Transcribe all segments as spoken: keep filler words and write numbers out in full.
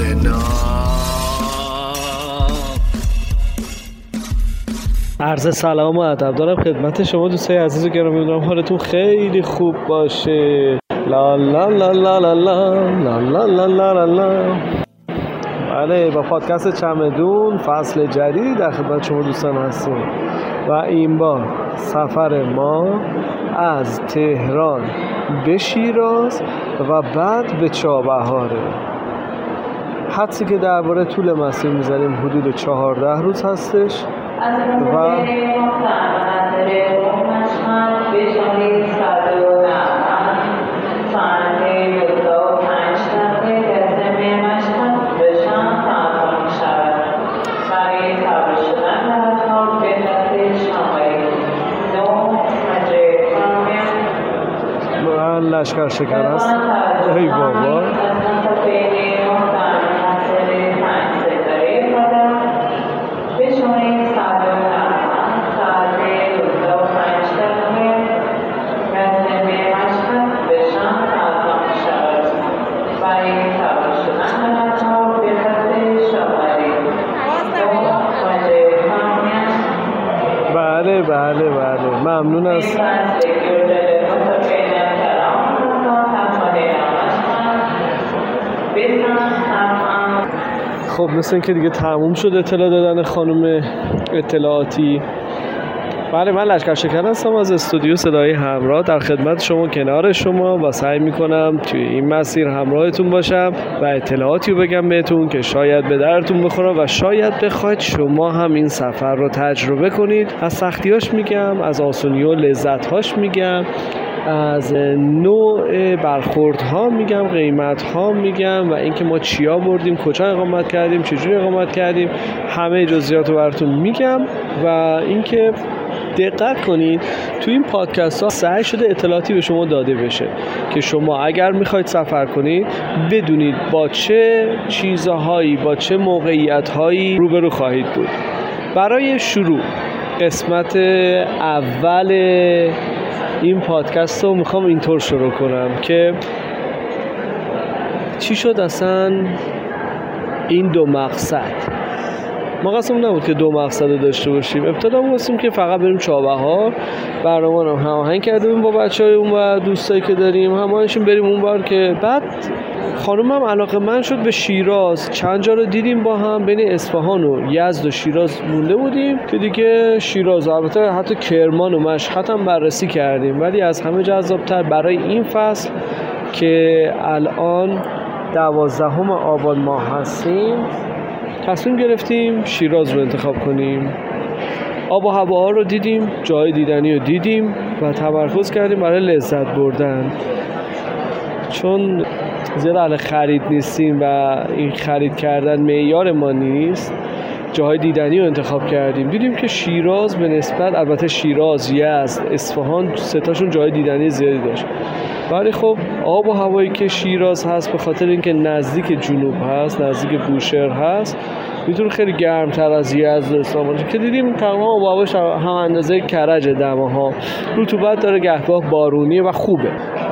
عرض سلام و ادب دارم خدمت شما دوستای عزیز و گرامی. امیدوارم حالتون خیلی خوب باشه. لا لا لا لا لا لا لا لا لا لا لا. بله، با پادکست چمدون فصل جدید در خدمت شما دوستان هستیم و این بار سفر ما از تهران به شیراز و بعد به چابهاره. حدسی که درباره طول مسیر می‌ذاریم حدود چهارده روز هستش و من لشکر شکر است. ای بابا بله بله بله ممنون است. خب مثل این که دیگه تموم شد اطلاع دادن خانم اطلاعاتی. بله، من لشکر شکر هستم از استودیو صدای همراه در خدمت شما، کنار شما و سعی میکنم توی این مسیر همراهتون باشم و اطلاعاتی رو بگم بهتون که شاید به درتون بخوره و شاید بخواید شما هم این سفر رو تجربه کنید. از سختیاش میگم، از آسونی و لذت‌هاش میگم، از نوع برخوردها میگم، قیمت‌ها میگم و اینکه ما چیا بردیم، کجا اقامت کردیم، چجوری اقامت کردیم، همه جزئیات رو براتون میگم. و اینکه دقت کنید تو این پادکست ها سعی شده اطلاعاتی به شما داده بشه که شما اگر میخواید سفر کنید بدونید با چه چیزهایی، با چه موقعیت‌هایی روبرو خواهید بود. برای شروع قسمت اول این پادکست رو میخوام اینطور شروع کنم که چی شد اصلا این دو مقصد. ما قسم نبود که دو مقصد رو داشته باشیم. ابتدا می‌خواستیم که فقط بریم چابهار، برنامه رو هماهنگ کردیم با بچهای اون و دوستایی که داریم، هماهنگشیم بریم اون بار. که بعد خانومم علاقه‌مند شد به شیراز. چند جا رو دیدیم با هم، بین اصفهان و یزد و شیراز مونده بودیم که دیگه شیراز، البته حتی کرمان و مشهد هم بررسی کردیم، ولی از همه جذاب‌تر برای این فصل که الان دوازدهم آبان ماه هستیم تصمیم گرفتیم شیراز رو انتخاب کنیم. آب و هوا رو دیدیم، جای دیدنی رو دیدیم و تمرکز کردیم برای لذت بردن. چون زیاد اهل خرید نیستیم و این خرید کردن معیار ما نیست، جاهای دیدنی رو انتخاب کردیم. دیدیم که شیراز به نسبت، البته شیراز، یزد، اصفهان سه تاشون جای دیدنی زیادی داشت، ولی خب آب و هوایی که شیراز هست به خاطر اینکه نزدیک جنوب هست، نزدیک بوشهر هست، میتونه خیلی گرمتر از یزد و اصفهان باشه که دیدیم تقریبا آب و هواش هم اندازه کرج دماها، رطوبت داره، گهگاه بارونیه و خوبه.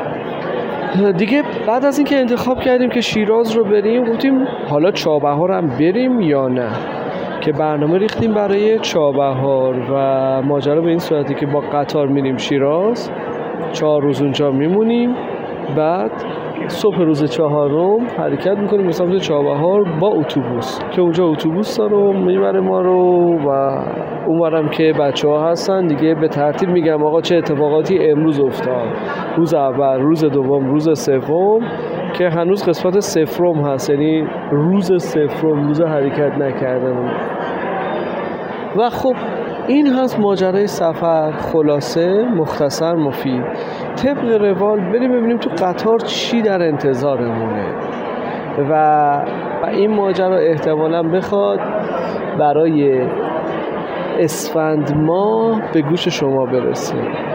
دیگه بعد از اینکه انتخاب کردیم که شیراز رو بریم، گفتیم حالا چابهار هم بریم یا نه، که برنامه ریختیم برای چابهار و ماجرا به این صورتی که با قطار میریم شیراز، چهار روز اونجا میمونیم، بعد صبح روز چهارم حرکت میکنیم به سمت چابهار با اتوبوس که اونجا اتوبوس رو میبره ما رو و اونورم که بچه ها هستن دیگه به ترتیب میگم آقا چه اتفاقاتی امروز افتاد. روز اول، روز دوم، روز سوم که هنوز قسمت صفرم هست، یعنی روز صفرم، روز حرکت نکردن. و خب این هست ماجرای سفر، خلاصه، مختصر، مفید. طبق روال بریم ببینیم تو قطار چی در انتظارمونه و و این ماجرا احتمالاً بخواد برای اسفند ماه به گوش شما برسه.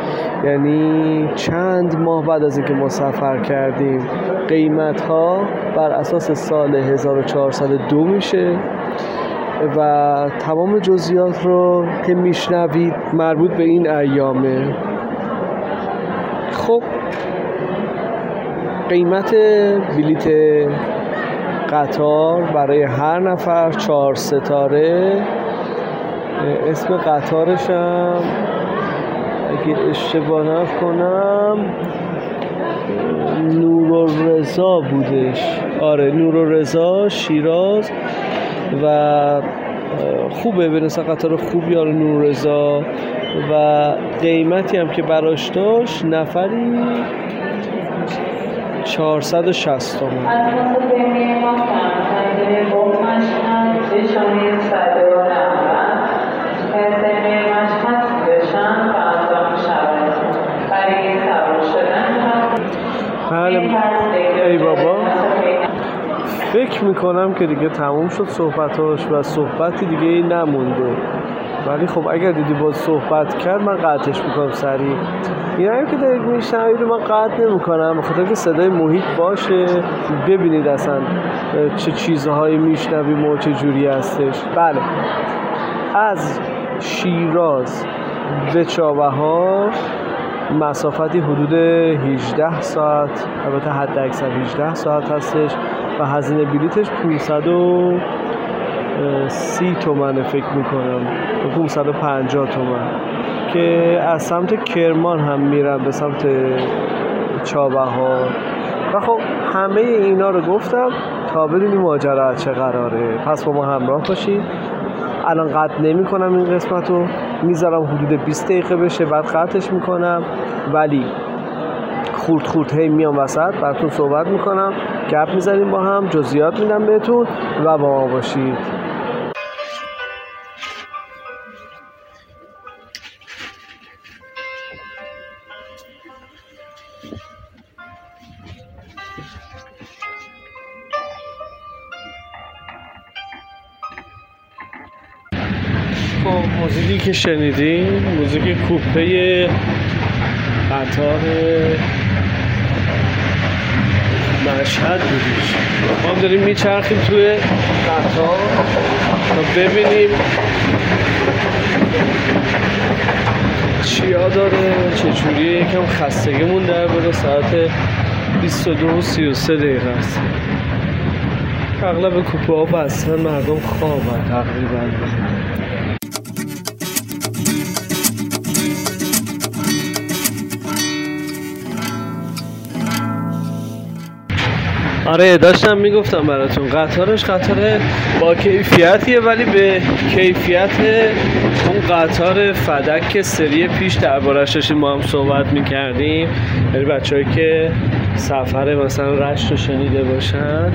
یعنی چند ماه بعد از اینکه ما سفر کردیم قیمت ها بر اساس سال هزار و چهارصد و دو میشه و تمام جزئیات رو که میشنوید مربوط به این ایامه. خب قیمت بلیت قطار برای هر نفر چهار ستاره. اسم قطارشم اگه اشتباه نکنم نورالرضا بودش. آره نورالرضا شیراز و خوبه، به نسبت قطار خوبی. آره نورالرضا و قیمتی هم که براش داشت نفری چهارصد و شصت تومان. بله ای بابا، فکر میکنم که دیگه تموم شد صحبتاش و صحبتی دیگه ای نمونده، ولی خب اگر دیدی باز صحبت کرد من قطعش میکنم سریع. این هم که دارید میشنوید من قطع نمیکنم بخاطر که صدای محیط باشه، ببینید اصلا چه چیزهایی میشنویم و چه جوری هستش. بله از شیراز به چابهار مسافتی حدود هجده ساعت، البته حد اکثر هجده ساعت هستش و هزینه بلیتش پانصد و سی تومنه فکر میکنم، پانصد و پنجاه تومن که از سمت کرمان هم میرم به سمت چابهار. و خب همه اینا رو گفتم تا ببینیم ماجرا چه قراره. پس با ما همراه باشید. الان قطع نمی کنم این قسمت رو، میذارم حدود بیست دقیقه بشه بعد قطعش میکنم، ولی خورد خورد هی میام وسط براتون صحبت میکنم، گپ میزنیم با هم، جزئیات میدم بهتون و با ما باشید. موزیکی که شنیدیم موزیک کوپه قطار مشهد بودیش. ما هم داریم میچرخیم توی قطار تا ببینیم چیا داره چجوریه. یکم خستگیمون در بره، ساعت بیست و دو و سی و سه دقیقه است. اغلب کوپه ها بستن، مردم خوابن تقریبا. آره داشتم میگفتم براتون قطارش قطار با کیفیتیه، ولی به کیفیت اون قطار فدک سری پیش دربارش داشتیم ما هم صحبت میکردیم. یعنی بچه‌ای که سفر مثلا رشت رو شنیده باشن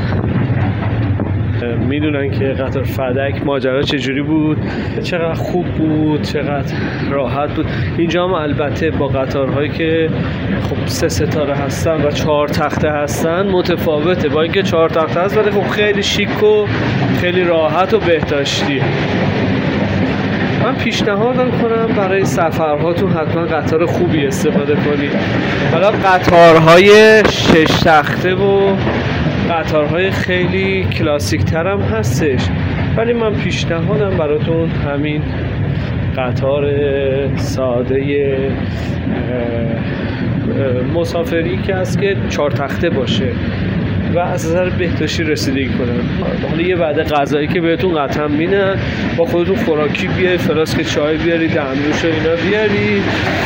میدونن که قطار فدک ماجرا چجوری بود، چقدر خوب بود، چقدر راحت بود. اینجا هم البته با قطارهایی که خب سه ستاره هستن و چهار تخته هستن متفاوته. با اینکه چهار تخته هست ولی خب خیلی شیک و خیلی راحت و بهداشتیه. من پیشنهادم کنم برای سفرهاتون حتما قطار خوبی استفاده کنید. حالا قطارهای شش تخته و قطارهای خیلی کلاسیک تر هم هستش، ولی من پیشنهادم براتون همین قطار ساده مسافری که هست که چهار تخته باشه و از نظر بهداشتی رسیدگی کنن. حالا یه وعده غذایی که بهتون قطعا میدن، با خودتون خوراکی بیارید، فلاسک چای بیارید، دمنوش و اینا بیارید.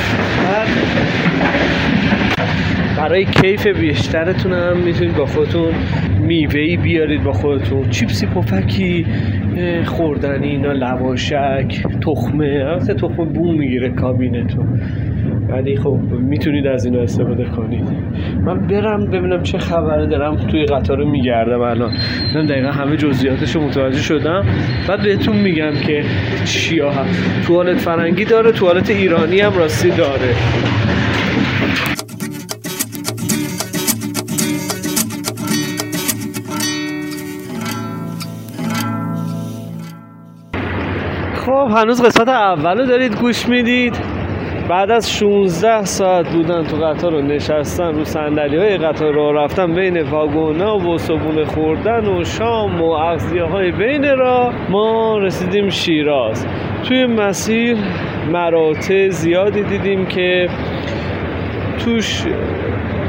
برای کیف بیشترتون هم میتونید با خودتون میوه‌ای بیارید، با خودتون چیپسی، پفکی، خوردنی، اینا، لواشک، تخمه. البته تخمه بوم میگیره کابینتون، ولی خب میتونید از اینا استفاده کنید. من برم ببینم چه خبره، دارم توی قطار میگردم الان، من دقیقا همه جزئیاتشو متوجه شدم، بعد بهتون میگم که چیا هست. توالت فرنگی داره، توالت ایرانی هم راستی داره. خب هنوز قسمت اولو دارید گوش میدید. بعد از شانزده ساعت بودن تو قطار رو نشستن رو صندلی‌های قطار رو رفتن بین واگن‌ها و صبحونه خوردن و شام و اغذیه‌های بین راه، ما رسیدیم شیراز. توی مسیر مراتع زیادی دیدیم که توش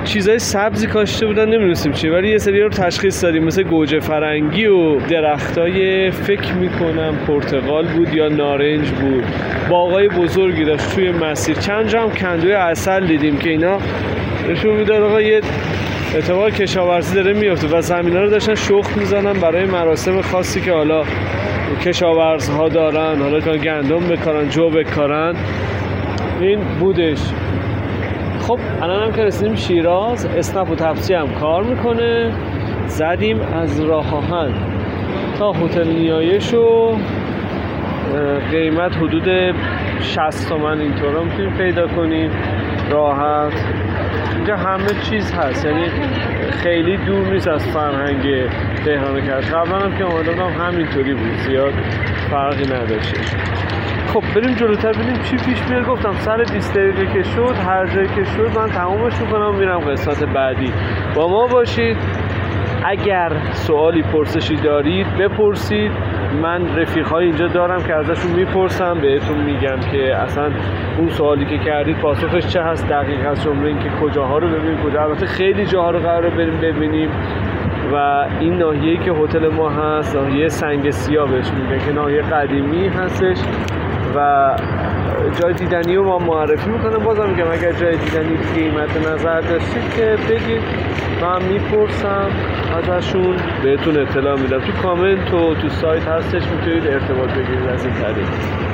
چیزای سبزی کاشته بودن نمی‌دونستیم چیه، ولی یه سری رو تشخیص دادیم مثل گوجه فرنگی و درختای فکر میکنم پرتقال بود یا نارنج بود. باغای بزرگی داشت توی مسیر. چند جا هم کندوی عسل دیدیم که اینا نشون میداد آقا یه اتفاق کشاورزی داره میفته و زمینا رو داشتن شخم میزنن برای مراسم خاصی که حالا کشاورزها دارن، حالا که گندم بکارن، جو بکارن. این بودش. خب الان هم که رسیدیم شیراز، اسنپ و تپسی هم کار میکنه. زدیم از راه آهن تا هتل نیایش و قیمت حدود شصت تومن اینطور هم میتونیم پیدا کنیم راحت. اینجا همه چیز هست، یعنی خیلی دور نیست از فرهنگ تهران کرد. قبلا هم که اومده بودم همینطوری بود، زیاد فرقی نداشته. خب بریم جلوتر ببینیم چی پیش میاد. گفتم سر بیست دقیقه که شد، هر جایی که شد من تمامش میکنم میرم قسمت بعدی. با ما باشید. اگر سوالی پرسشی دارید بپرسید. من رفیق‌های اینجا دارم که ازشون میپرسم، بهتون میگم که اصلا اون سوالی که کردید پاسخش چه هست دقیق هست، جمله این که کجاها رو ببینیم کجا. البته خیلی جاها رو قراره بریم ببینیم و این ناحیه‌ای که هتل ما هست ناحیه سنگ سیاه بهش میگن که ناحیه قدیمی هستش و جای دیدنی رو ما معرفی میکنم. بازم میگم اگر جای دیدنی قیمت نظر داشتید که بگید، من میپرسم ازشون بهتون اطلاع میدم. تو کامنت و تو سایت هستش، میتونید ارتباط بگیرید از این طریق.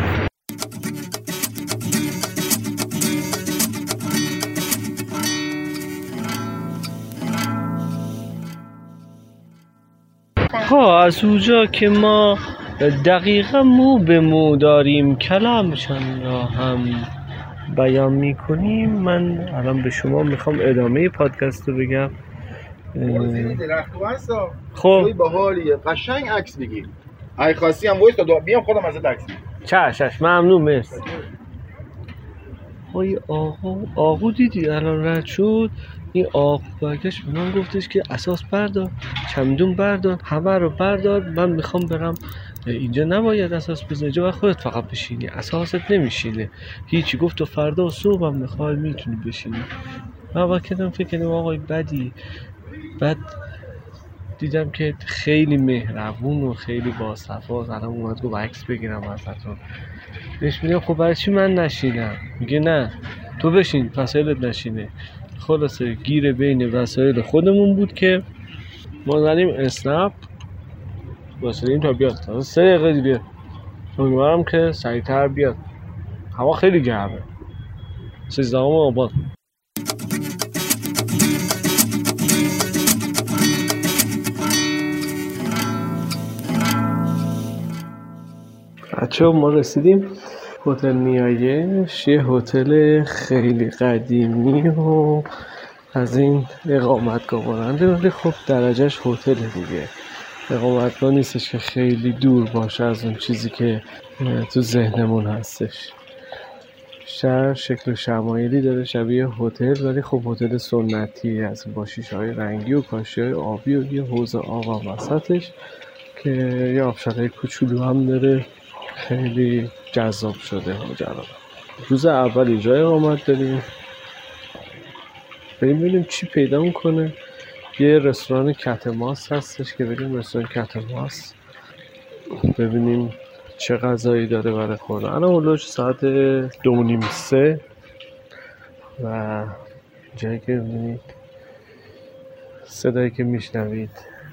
ها از اونجا که ما دقیقا مو به مو داریم کلامشان را هم بیان میکنیم، من الان به شما میخوام ادامه پادکست رو بگم. خب باحالیه، قشنگ عکس بگیر. اگه خواستی هم وایس تا بیام خودم ازت عکس بگیرم. چش چش ممنون، مرسی. های آقا آقا دیدی الان رد شد. این آقا برگشت به من گفتش که اساس بردار، چمدون بردار، همه رو بردار، من میخوام برم اینجا. نباید اساس بزنی، اینجا باید خودت فقط بشینی، اساست نمیشینه هیچی. گفت تو فردا و صبح هم میخوای میتونی بشینی. من با کردم فکر کنم آقای بدی. بعد دیدم که خیلی مهربون و خیلی باصفاست. الان اومد گفت عکس بگیرم ازتون. بهش میگم خب برای چی من نشینم؟ میگه نه تو بشین وسایلت نشینه. خلاصه گیر بین وسایل خودمون بود که ما زدیم اسنپ واسه تا بیاد. تا سه دقیقه دیگه امیدوارم که سریعتر بیاد. هوا خیلی گرمه. سیزدهم آبان. بچه ما رسیدیم هتل نیایش. یه هتل خیلی قدیمی و از این اقامتگاه ماننده، ولی خب درجهش هتل دیگه، اقامتگاه نیستش که خیلی دور باشه از اون چیزی که تو ذهنمون هستش. شهر شکل و شمایلی داره شبیه هتل، ولی خب هتل سنتی از با شیشه‌های رنگی و کاشی‌های آبی و یه حوض آب هم وسطش که یه آبشارهای کوچولو هم داره. خیلی جذاب شده ماجرا. روز اول اینجا اقامت داریم. بریم ببینیم چی پیدا میکنه. یه رستوران کتماس هستش که بریم رستوران کتماس ببینیم چه غذایی داره برای خوردن. الان هلوش ساعت دو و نیم سه و جایی که ببینید صدایی که میشنوید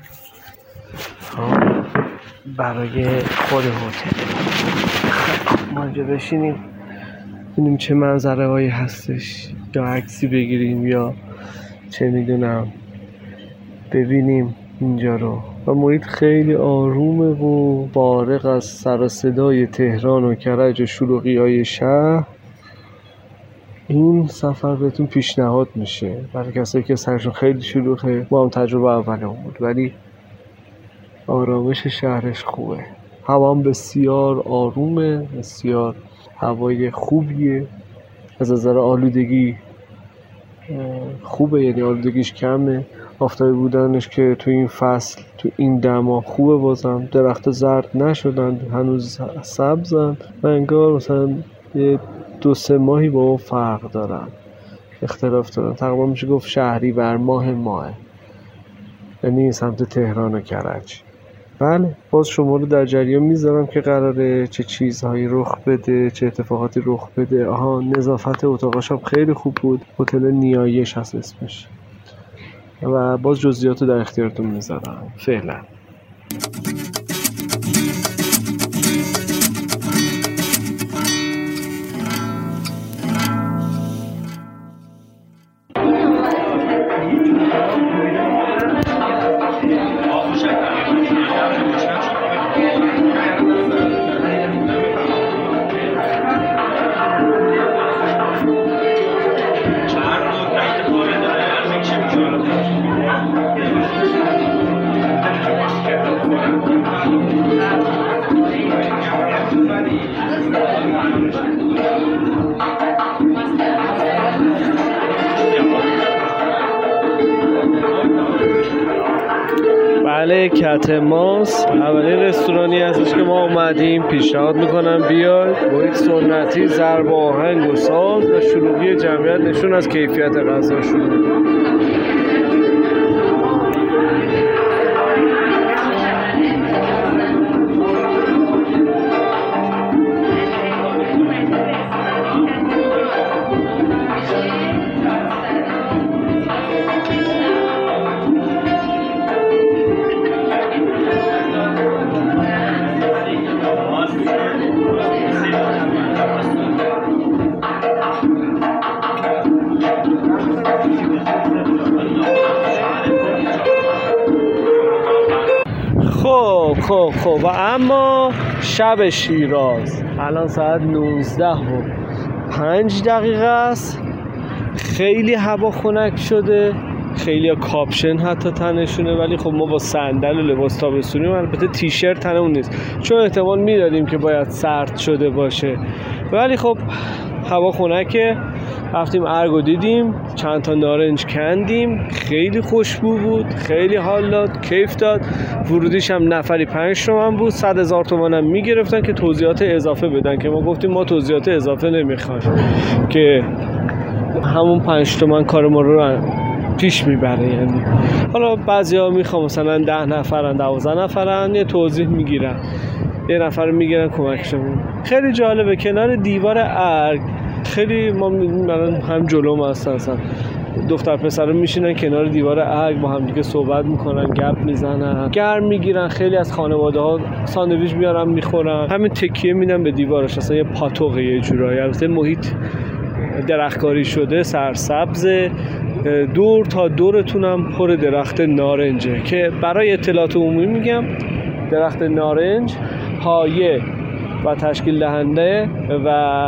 برای خود هتل. ما اینجا بشینیم ببینیم چه منظره هایی هستش، یا عکسی بگیریم یا چه میدونم ببینیم اینجا رو. و محیط خیلی آرومه و فارغ از سر و صدای تهران و کرج و شلوغی های شهر. این سفر بهتون پیشنهاد میشه برای کسایی که سرشون خیلی شلوغه. ما هم تجربه اولمون بود، ولی آرامش شهرش خوبه. هوا هم بسیار آرومه، بسیار هوای خوبیه. از نظر آلودگی خوبه، یعنی آلودگیش کمه. آفتابی بودنش که تو این فصل تو این دما خوبه. بازم درخت زرد نشدن، هنوز سبزن و انگار مثلا یه دو سه ماهی با اون فرق دارن. اختلاف دارن. تقریبا میشه گفت شهریور ماه ماه، یعنی سمت تهران و کرج. بله باز شما رو در جریان میذارم که قراره چه چیزهایی رخ بده، چه اتفاقاتی رخ بده. آها نظافت اتاقش هم خیلی خوب بود، هتل نیایش هست اسمش، و باز جزئیات رو در اختیارتون میذارم. فعلا بله کتماس اولین رستورانی هستش که ما اومدیم. پیشنهاد میکنم بیاید. محیط سنتی، ضرب آهنگ و ساز و شلوغی جمعیت نشون از کیفیت غذاشون. خب خب خب و اما شب شیراز الان ساعت نوزده و پنج دقیقه است. خیلی هوا خنک شده، خیلی ها کاپشن حتی تنشونه، ولی خب ما با صندل و لباس تابستونی، البته تیشرت تنمون نیست چون احتمال میدادیم که باید سرد شده باشه، ولی خب هوا خنکه. رفتیم ارگو دیدیم، چند تا نارنج کندیم، خیلی خوشبو بود، خیلی حال داد، کیف داد. ورودیش هم نفری پنج تومن بود، صد هزار تومن هم میگرفتن که توضیحات اضافه بدن، که ما گفتیم ما توضیحات اضافه نمیخوایم، که همون پنج تومن کار ما رو پیش میبره. یعنی حالا بعضی ها میخوام مثلا ده نفرن، دوازده نفرن، یه توضیح میگیرن، یه نفر رو میگیرن کمکشون. خیلی جالبه. کنار دیوار ارگ خیلی ما الان هم جلوم هستن، اصلا دختر پسر رو میشینن کنار دیوار ارگ با هم دیگه صحبت میکنن، گپ میزنن، گرم میگیرن. خیلی از خانواده ها ساندویچ میارن میخورن، همین تکیه میدن به دیوارش، اصلا یه پاتوقه یه جورایی. البته محیط درختکاری شده، سرسبز، دور تا دورتونم پر درخت نارنجه، که برای اطلاعات عمومی میگم درخت نارنج پایه و تشکیل دهنده و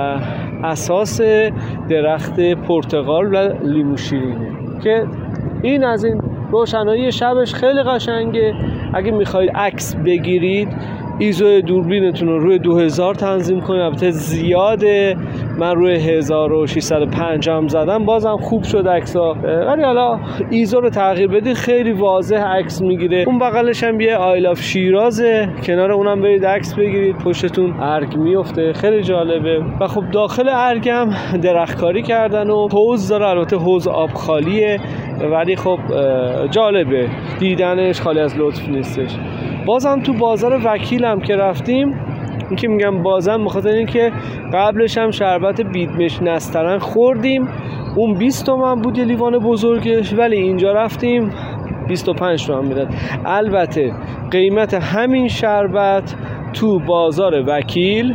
اساس درخت پرتقال و لیمو شیرینه، که این از این روشنایی شبش خیلی قشنگه. اگه میخواید عکس بگیرید ایزو دوربینتون رو روی دو هزار تنظیم کنید، البته زیاده، من روی هزار و ششصد و پنجاه زدم بازم خوب شد عکس‌ها، ولی حالا ایزو رو تغییر بدید خیلی واضح عکس میگیره. اون بغلش هم یه آی لاف شیرازه، کنار اونم برید عکس بگیرید، پشتتون ارگ میفته، خیلی جالبه. و خب داخل ارگ هم درختکاری کردن و حوض داره، البته حوض آب خالیه، ولی خب جالبه دیدنش، خالی از لطف نیستش. بازم تو بازار وکیل هم که رفتیم، این که میگم بازم بخاطر این که قبلش هم شربت بیدمش نسترن خوردیم، اون بیست تومن بود یه لیوان بزرگش، ولی اینجا رفتیم بیست و پنج تومن میداد. البته قیمت همین شربت تو بازار وکیل،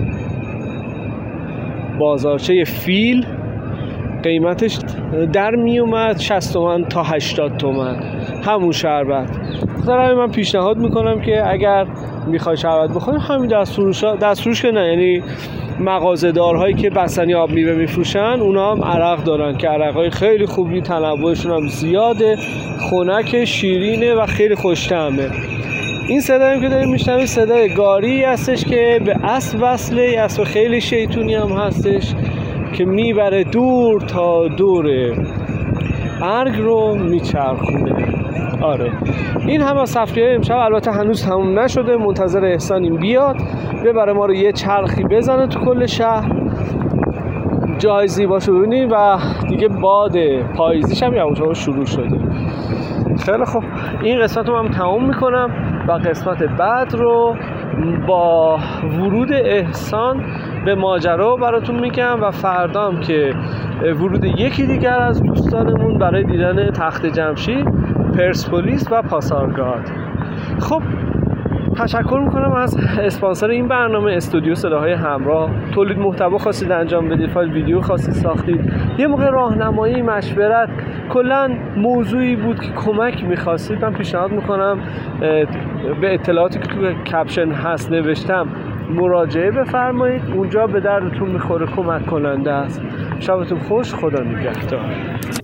بازارچه فیل، قیمتش در می اومد شصت تومن تا هشتاد تومن همون شربت. خاطر من پیشنهاد میکنم که اگر میخوای شربت بخوری همین دستفروش ها، دستفروش که نه، یعنی مغازه دارهایی که بستنی آب میوه میفروشن، اونا هم عرق دارن که عرقای خیلی خوبی، تنوعشون هم زیاده، خنک، شیرینه و خیلی خوش طعمه. این صدایی که داریم میشنوید صدای گاری هستش که به اسب وصله، اسب خیلی شیطونی هم هستش که میبره دور تا دور ارگ رو میچرخونه. آره این همه سفریه امشب البته هنوز تموم نشده، منتظر احسانیم بیاد ببره ما رو یه چرخی بزنه تو کل شهر. جای زیباشو ببینید و دیگه باد پاییزیش هم یواش شروع شده. خیلی خب این قسمت رو من تمام میکنم و قسمت بعد رو با ورود احسان به ماجرا براتون میگم و فردام که ورود یکی دیگر از دوستانمون برای دیدن تخت جمشید، پرسپولیس و پاسارگاد. خب تشکر میکنم از اسپانسر این برنامه، استودیو صداهای همراه. تولید محتوا خواستید انجام بدید، فایل ویدیو خواستید ساختید، یه موقع راهنمایی، مشورت، کلا موضوعی بود که کمک میخواستید، من پیشنهاد میکنم به اطلاعاتی که تو کپشن هست نوشتم مراجعه بفرمایید، اونجا به دردتون میخوره، کمک کننده است. شبتون خوش، خدا نگهدار.